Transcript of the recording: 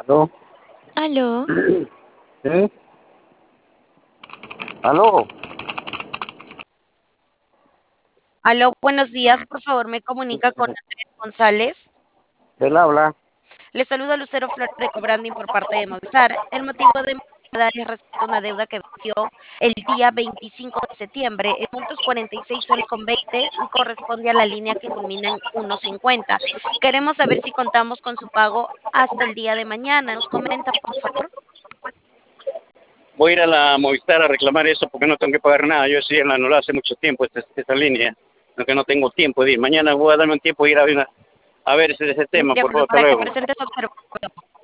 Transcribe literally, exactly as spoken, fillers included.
¿No? Aló, ¿Sí? ¿Aló? aló, buenos días, por favor, me comunica con Andrés González. Él habla. Le saluda Lucero Flores de Cobranding por parte de Movistar. El motivo de mi llamada es respecto a una deuda que venció el día veinticinco de septiembre en montos cuarenta y seis soles con veinte y corresponde a la línea que culmina en uno cincuenta. Queremos saber si contamos con su pago hasta el día de mañana. Nos comenta, por favor. Voy a ir a la Movistar a reclamar eso porque no tengo que pagar nada. Yo sí la anulé hace mucho tiempo esta, esta línea. Aunque no tengo tiempo de ir. Mañana voy a darme un tiempo de ir a ver, una- a ver ese, ese tema, De por acuerdo, favor. Hasta para que luego. presente su observación.